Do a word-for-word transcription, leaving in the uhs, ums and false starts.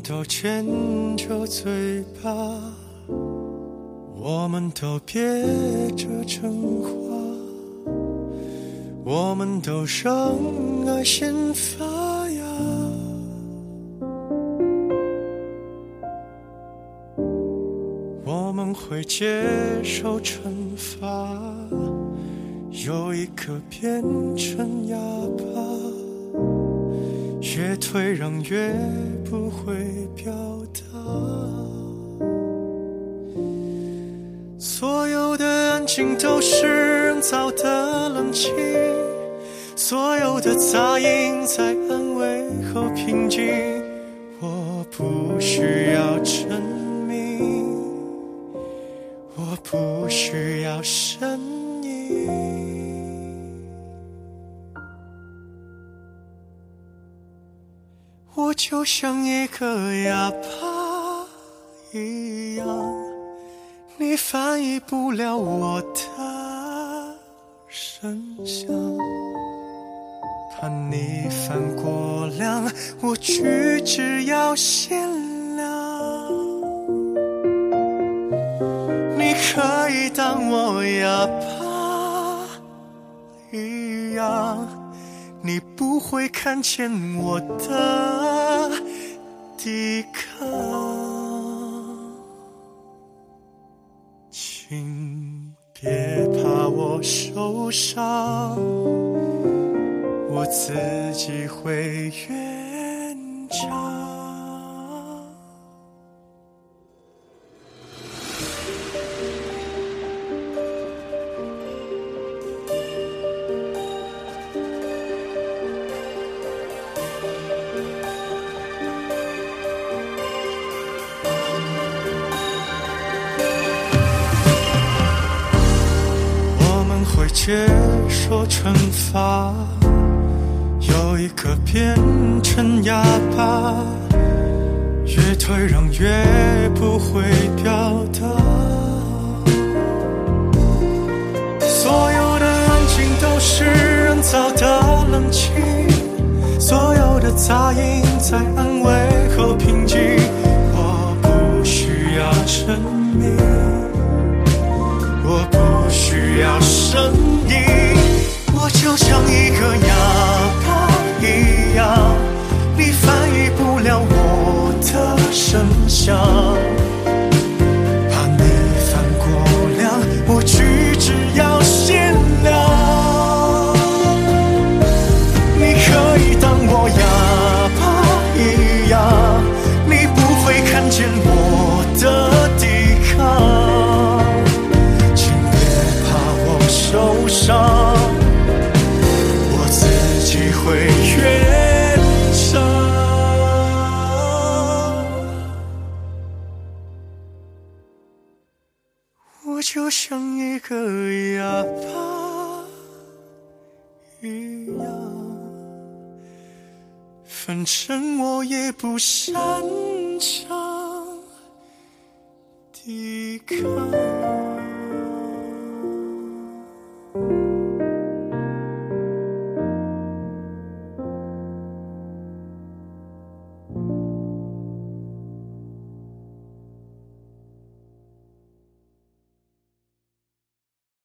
都牵着嘴巴，我们都憋着真话，我们都让爱先发芽。我们会接受惩罚，有一颗变成哑巴，越退让越不会表达。所有的安静都是人造的冷清，所有的杂音在安慰后平静。我不需要证明，我不需要声音，我就像一个哑巴一样，你翻译不了我的声响，怕你犯过量，我举止要限量。你可以当我哑巴一样，你不会看见我的抵抗。请别怕我受伤，我自己会圆场。接受惩罚，有一颗变成哑巴，越退让越不会表达。所有的安静都是人造的冷清，所有的杂音在安慰后平静。我不需要证明，我不需要声音，我就像一个哑巴一样，你翻译不了我的声响，怕你犯过量，我举止要限量。你可以当我哑巴一样，你不会看见我的抵抗。受伤，我自己会圆场。我就像一个哑巴一样，反正我也不擅长抵抗。